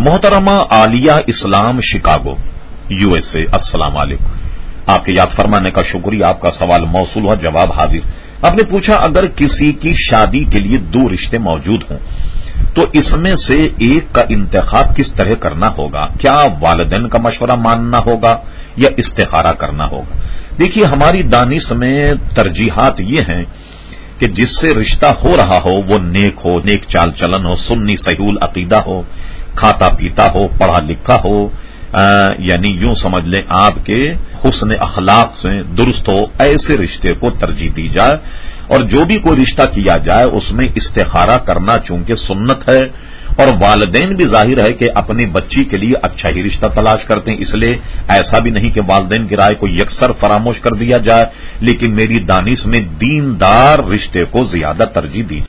मोहतरमा आलिया इस्लाम Chicago USA, अस्सलाम वालेकुम। आपके याद फरमाने का शुक्रिया। आपका सवाल मौसूल हुआ, जवाब हाजिर। आपने पूछा अगर किसी की शादी के लिए दो रिश्ते मौजूद हों तो इसमें से एक का इंतखाब किस तरह करना होगा? क्या वालिदैन का मशवरा मानना होगा या इस्तिखारा करना होगा? देखिए, हमारी दानिश में तरजीहात ये हैं कि जिससे रिश्ता हो रहा हो वो नेक हो, नेक चाल चलन हो, सुन्नी सहीउल अकीदा हो, खाता पीता हो, पढ़ा लिखा हो, यानी यूं समझ लें आपके हुस्न अखलाक से दुरुस्त हो, ऐसे रिश्ते को तरजीह दी जाए। और जो भी कोई रिश्ता किया जाए उसमें इस्तिखारा करना चूंकि सुन्नत है, और वालिदैन भी जाहिर है कि अपनी बच्ची के लिए अच्छा ही रिश्ता तलाश करते हैं, इसलिए ऐसा भी नहीं कि वालिदैन की राय को यकसर फरामोश कर दिया जाए, लेकिन मेरी दानिश में दीनदार रिश्ते को ज्यादा तरजीह दी